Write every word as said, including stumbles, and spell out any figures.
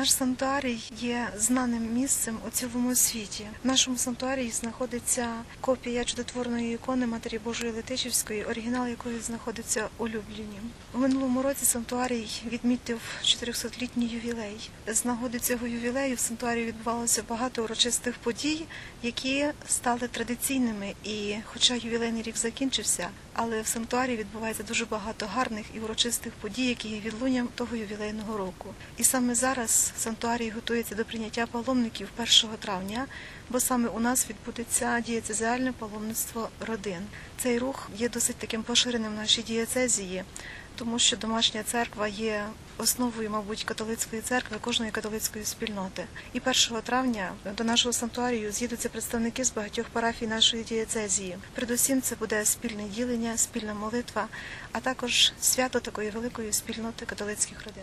Наш санктуарій є знаним місцем у цілому світі. В нашому санктуарії знаходиться копія чудотворної ікони Матері Божої Летичівської, оригінал якої знаходиться у Любліні. У минулому році санктуарій відмітив чотирьохсотлітній ювілей. З нагоди цього ювілею в санктуарії відбувалося багато урочистих подій, які стали традиційними. І хоча ювілейний рік закінчився, але в санктуарії відбувається дуже багато гарних і урочистих подій, які є відлунням того ювілейного року. І саме зараз санктуарій готується до прийняття паломників першого травня, бо саме у нас відбудеться дієцезіальне паломництво родин. Цей рух є досить таким поширеним в нашій дієцезії, тому що домашня церква є основою, мабуть, католицької церкви, кожної католицької спільноти. І першого травня до нашого санктуарію з'їдуться представники з багатьох парафій нашої дієцезії. Передусім це буде спільне ділення, спільна молитва, а також свято такої великої спільноти католицьких родин.